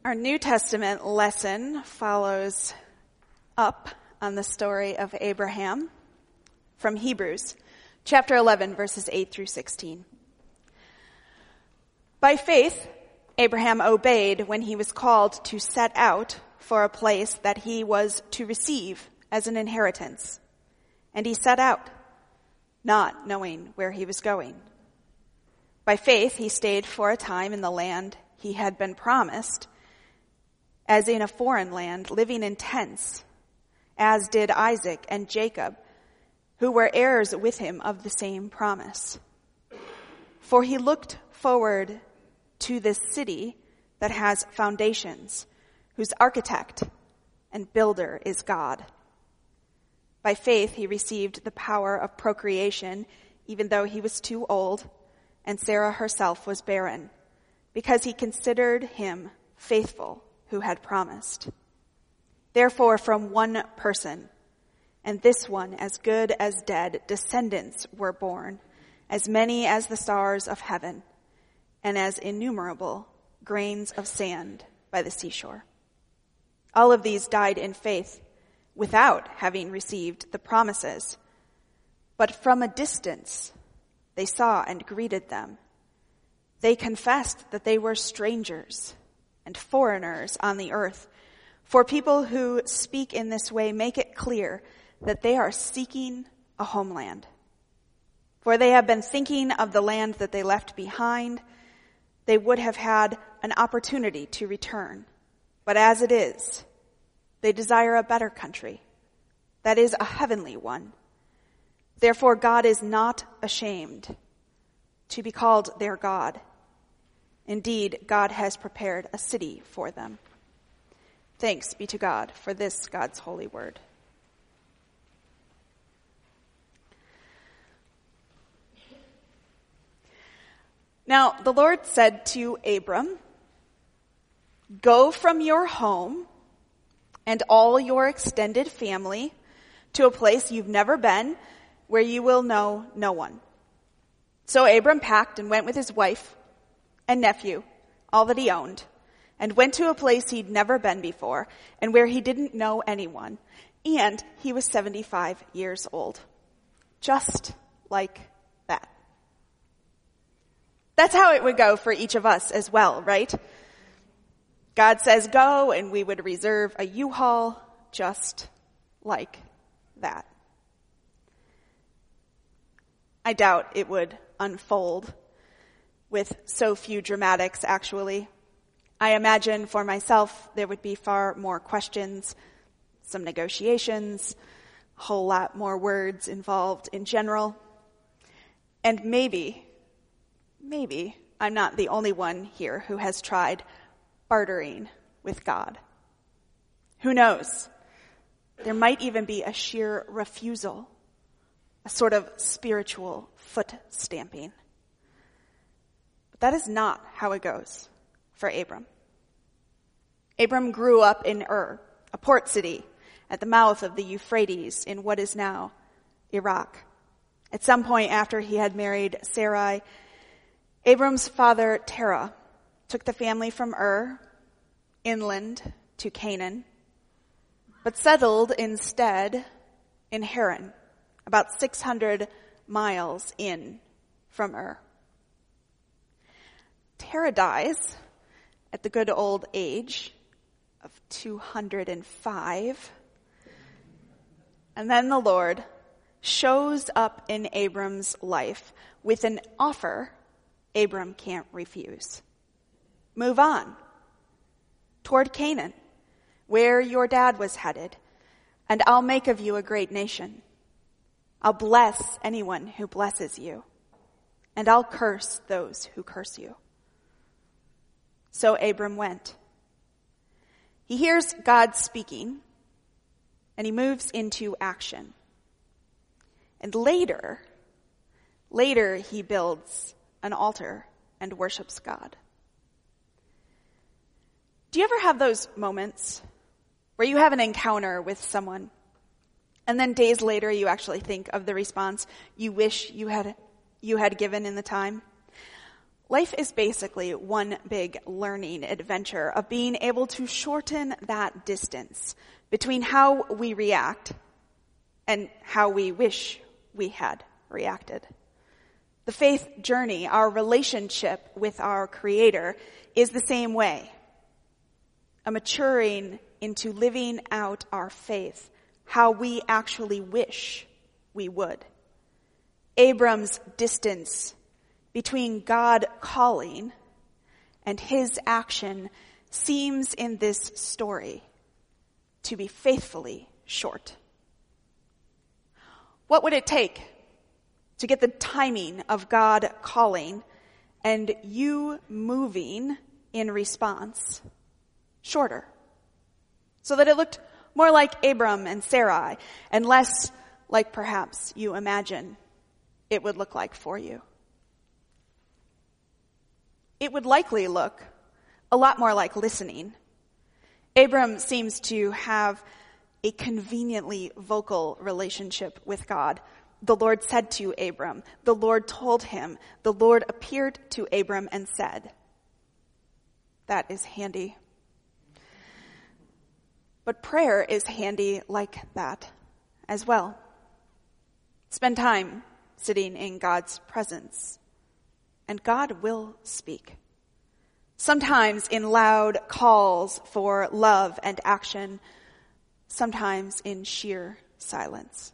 Our New Testament lesson follows up on the story of Abraham from Hebrews, chapter 11, verses 8 through 16. By faith, Abraham obeyed when he was called to set out for a place that he was to receive as an inheritance. And he set out, not knowing where he was going. By faith, he stayed for a time in the land he had been promised, as in a foreign land, living in tents, as did Isaac and Jacob, who were heirs with him of the same promise. For he looked forward to this city that has foundations, whose architect and builder is God. By faith, he received the power of procreation, even though he was too old, and Sarah herself was barren, because he considered him faithful who had promised. Therefore, from one person, and this one as good as dead, descendants were born, as many as the stars of heaven, and as innumerable grains of sand by the seashore. All of these died in faith, without having received the promises. But from a distance they saw and greeted them. They confessed that they were strangers and foreigners on the earth. For people who speak in this way make it clear that they are seeking a homeland. For they have been thinking of the land that they left behind. They would have had an opportunity to return. But as it is, they desire a better country, that is, a heavenly one. Therefore, God is not ashamed to be called their God. Indeed, God has prepared a city for them. Thanks be to God for this, God's holy word. Now, the Lord said to Abram, "Go from your home and all your extended family to a place you've never been, where you will know no one." So Abram packed and went with his wife and nephew, all that he owned, and went to a place he'd never been before, and where he didn't know anyone. And he was 75 years old. Just like that. That's how it would go for each of us as well, right? God says go, and we would reserve a U-Haul just like that. I doubt it would unfold with so few dramatics, actually. I imagine for myself there would be far more questions, some negotiations, a whole lot more words involved in general. And maybe I'm not the only one here who has tried bartering with God. Who knows? There might even be a sheer refusal, a sort of spiritual foot stamping. But that is not how it goes for Abram. Abram grew up in Ur, a port city at the mouth of the Euphrates in what is now Iraq. At some point after he had married Sarai, Abram's father Terah took the family from Ur inland to Canaan, but settled instead in Haran, about 600 miles in from Ur. Terah dies at the good old age of 205, and then the Lord shows up in Abram's life with an offer Abram can't refuse. Move on toward Canaan, where your dad was headed, and I'll make of you a great nation. I'll bless anyone who blesses you, and I'll curse those who curse you. So Abram went. He hears God speaking, and he moves into action. And later he builds an altar and worships God. Do you ever have those moments where you have an encounter with someone, and then days later you actually think of the response you wish you had given in the time? Life is basically one big learning adventure of being able to shorten that distance between how we react and how we wish we had reacted. The faith journey, our relationship with our Creator, is the same way. A maturing into living out our faith, how we actually wish we would. Abram's distance between God calling and his action seems in this story to be faithfully short. What would it take to get the timing of God calling and you moving in response shorter, so that it looked more like Abram and Sarai and less like perhaps you imagine it would look like for you? It would likely look a lot more like listening. Abram seems to have a conveniently vocal relationship with God. The Lord said to Abram, the Lord told him, the Lord appeared to Abram and said. That is handy. But prayer is handy like that as well. Spend time sitting in God's presence, and God will speak. Sometimes in loud calls for love and action, sometimes in sheer silence.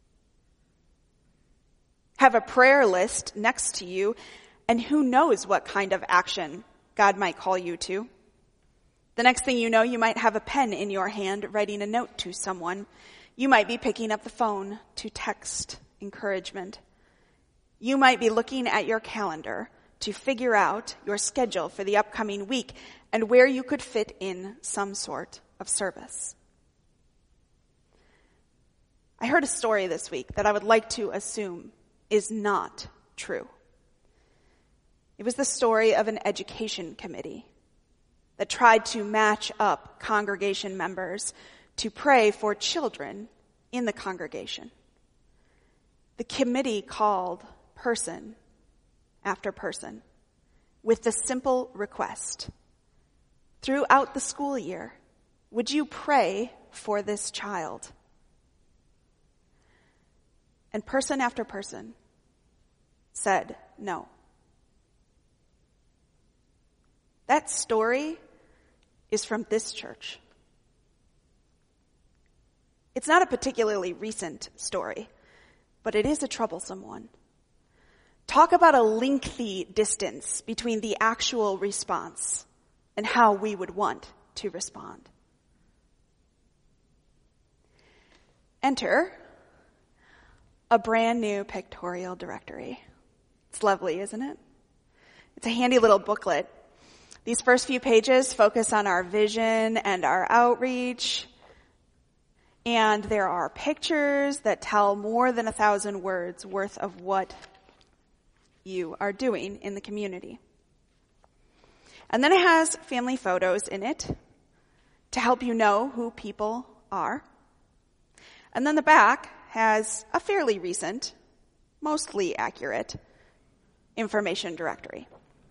Have a prayer list next to you, and who knows what kind of action God might call you to. The next thing you know, you might have a pen in your hand writing a note to someone. You might be picking up the phone to text encouragement. You might be looking at your calendar to figure out your schedule for the upcoming week and where you could fit in some sort of service. I heard a story this week that I would like to assume is not true. It was the story of an education committee that tried to match up congregation members to pray for children in the congregation. The committee called person after person with the simple request, throughout the school year, would you pray for this child? And person after person said no. That story is from this church. It's not a particularly recent story, but it is a troublesome one. Talk about a lengthy distance between the actual response and how we would want to respond. Enter a brand new pictorial directory. It's lovely, isn't it? It's a handy little booklet. These first few pages focus on our vision and our outreach. And there are pictures that tell more than 1,000 words worth of what you are doing in the community. And then it has family photos in it to help you know who people are. And then the back has a fairly recent, mostly accurate information directory.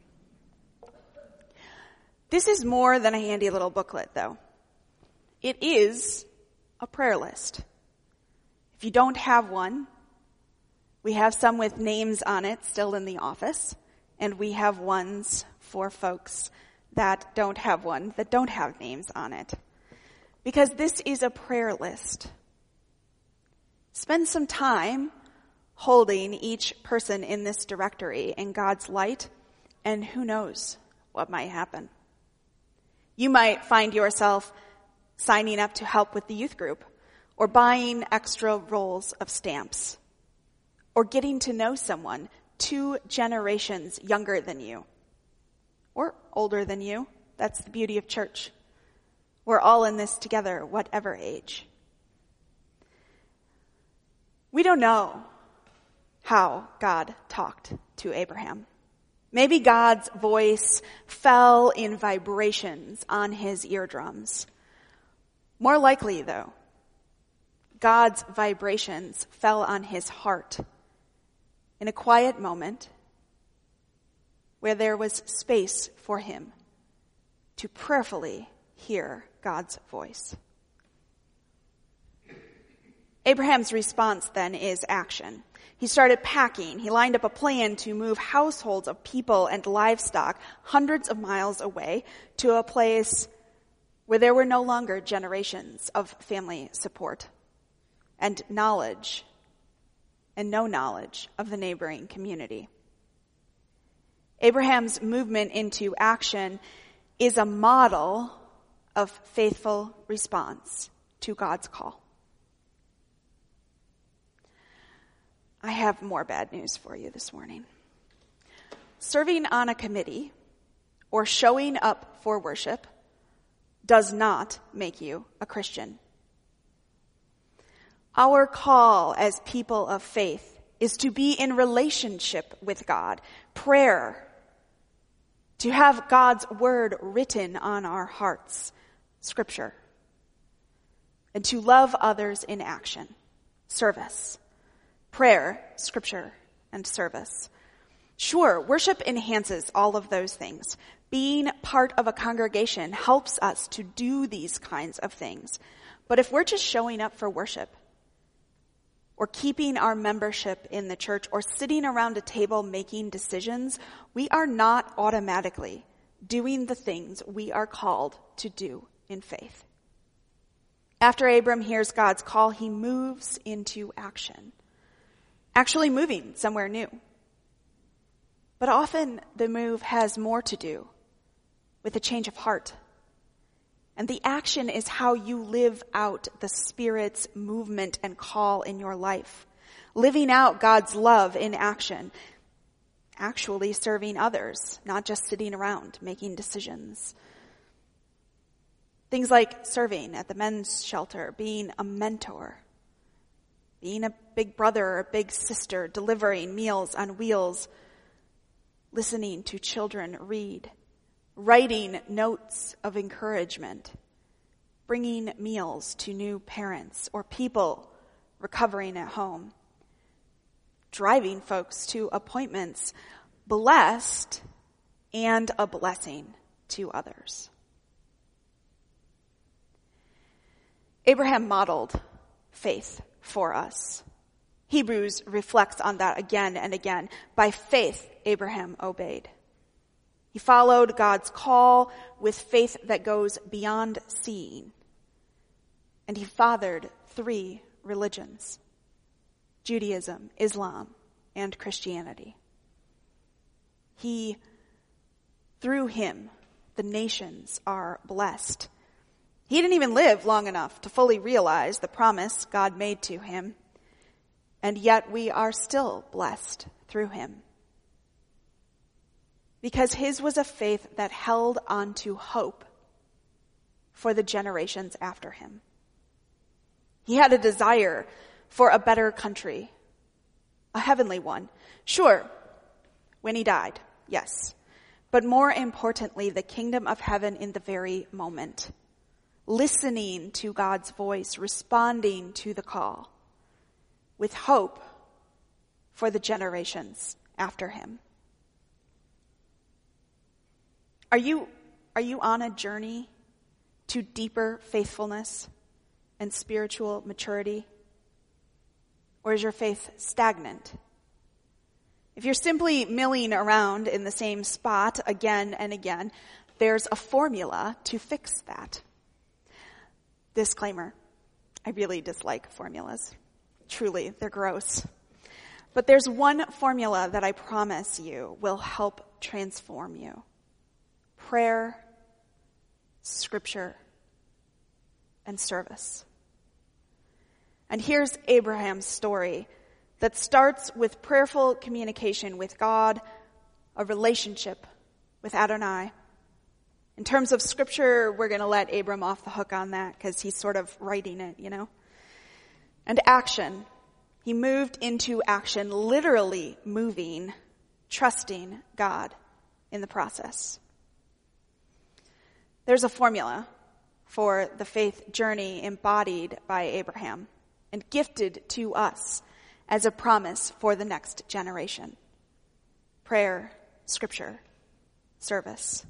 This is more than a handy little booklet, though. It is a prayer list. If you don't have one, we have some with names on it still in the office, and we have ones for folks that don't have one, that don't have names on it. Because this is a prayer list. Spend some time holding each person in this directory in God's light, and who knows what might happen. You might find yourself signing up to help with the youth group, or buying extra rolls of stamps, or getting to know someone 2 generations younger than you, or older than you. That's the beauty of church. We're all in this together, whatever age. We don't know how God talked to Abraham. Maybe God's voice fell in vibrations on his eardrums. More likely, though, God's vibrations fell on his heart in a quiet moment where there was space for him to prayerfully hear God's voice. Abraham's response then is action. He started packing. He lined up a plan to move households of people and livestock hundreds of miles away to a place where there were no longer generations of family support and knowledge and no knowledge of the neighboring community. Abraham's movement into action is a model of faithful response to God's call. I have more bad news for you this morning. Serving on a committee or showing up for worship does not make you a Christian. Our call as people of faith is to be in relationship with God, prayer, to have God's word written on our hearts, Scripture, and to love others in action, service. Prayer, Scripture, and service. Sure, worship enhances all of those things. Being part of a congregation helps us to do these kinds of things. But if we're just showing up for worship, or keeping our membership in the church, or sitting around a table making decisions, we are not automatically doing the things we are called to do in faith. After Abram hears God's call, he moves into action. Actually moving somewhere new. But often the move has more to do with a change of heart. And the action is how you live out the Spirit's movement and call in your life. Living out God's love in action. Actually serving others, not just sitting around making decisions. Things like serving at the men's shelter, being a mentor, being a big brother or a big sister, delivering meals on wheels, listening to children read, writing notes of encouragement, bringing meals to new parents or people recovering at home, driving folks to appointments, blessed and a blessing to others. Abraham modeled faith for us. Hebrews reflects on that again and again. By faith, Abraham obeyed. He followed God's call with faith that goes beyond seeing. And he fathered 3 religions: Judaism, Islam, and Christianity. Through him, the nations are blessed. He didn't even live long enough to fully realize the promise God made to him, and yet we are still blessed through him. Because his was a faith that held on to hope for the generations after him. He had a desire for a better country, a heavenly one. Sure, when he died, yes. But more importantly, the kingdom of heaven in the very moment. Listening to God's voice, responding to the call, with hope for the generations after him. Are you on a journey to deeper faithfulness and spiritual maturity? Or is your faith stagnant? If you're simply milling around in the same spot again and again, there's a formula to fix that. Disclaimer, I really dislike formulas. Truly, they're gross. But there's one formula that I promise you will help transform you. Prayer, Scripture, and service. And here's Abraham's story that starts with prayerful communication with God, a relationship with Adonai. In terms of Scripture, we're going to let Abram off the hook on that because he's sort of writing it, you know. And action. He moved into action, literally moving, trusting God in the process. There's a formula for the faith journey embodied by Abraham and gifted to us as a promise for the next generation. Prayer, Scripture, service.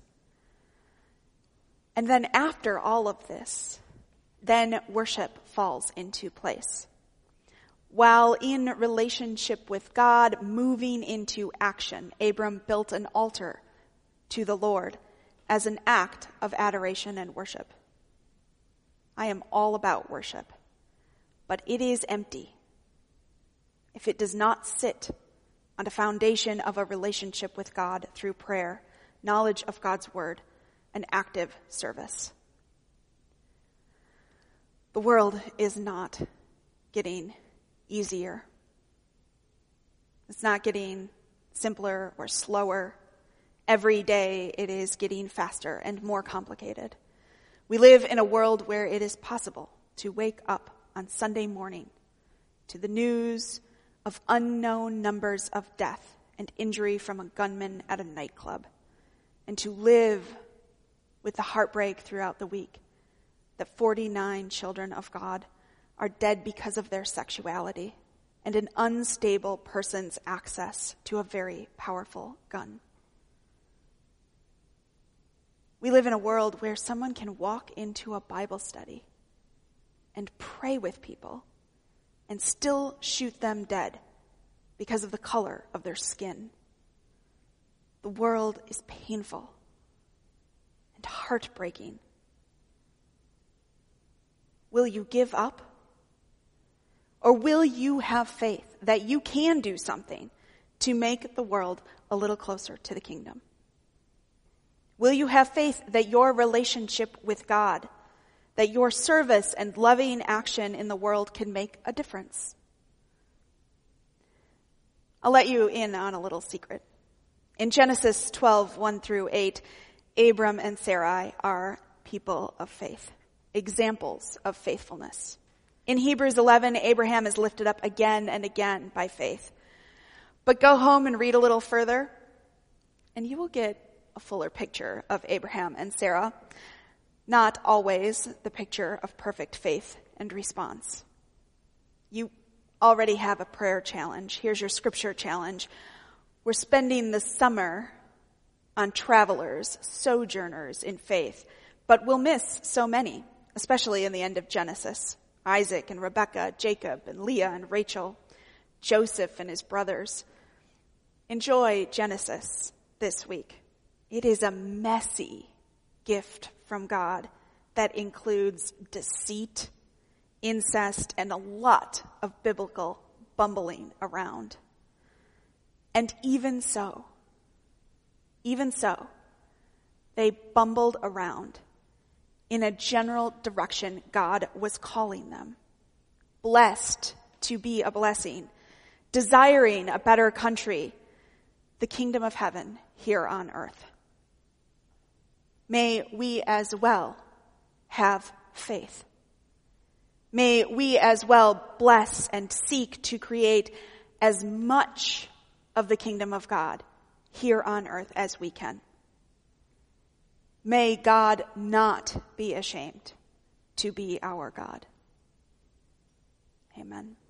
And then after all of this, then worship falls into place. While in relationship with God, moving into action, Abram built an altar to the Lord as an act of adoration and worship. I am all about worship, but it is empty if it does not sit on a foundation of a relationship with God through prayer, knowledge of God's word, and active service. The world is not getting easier. It's not getting simpler or slower. Every day it is getting faster and more complicated. We live in a world where it is possible to wake up on Sunday morning to the news of unknown numbers of death and injury from a gunman at a nightclub, and to live with the heartbreak throughout the week that 49 children of God are dead because of their sexuality and an unstable person's access to a very powerful gun. We live in a world where someone can walk into a Bible study and pray with people and still shoot them dead because of the color of their skin. The world is painful and heartbreaking. Will you give up? Or will you have faith that you can do something to make the world a little closer to the kingdom? Will you have faith that your relationship with God, that your service and loving action in the world can make a difference? I'll let you in on a little secret. In Genesis 12, 1 through 8, Abram and Sarai are people of faith, examples of faithfulness. In Hebrews 11, Abraham is lifted up again and again by faith. But go home and read a little further, and you will get a fuller picture of Abraham and Sarah, not always the picture of perfect faith and response. You already have a prayer challenge. Here's your scripture challenge. We're spending the summer on travelers, sojourners in faith, but we'll miss so many, especially in the end of Genesis. Isaac and Rebekah, Jacob and Leah and Rachel, Joseph and his brothers. Enjoy Genesis this week. It is a messy gift from God that includes deceit, incest, and a lot of biblical bumbling around. And even so, they bumbled around in a general direction God was calling them. Blessed to be a blessing, desiring a better country, the kingdom of heaven here on earth. May we as well have faith. May we as well bless and seek to create as much of the kingdom of God here on earth as we can. May God not be ashamed to be our God. Amen.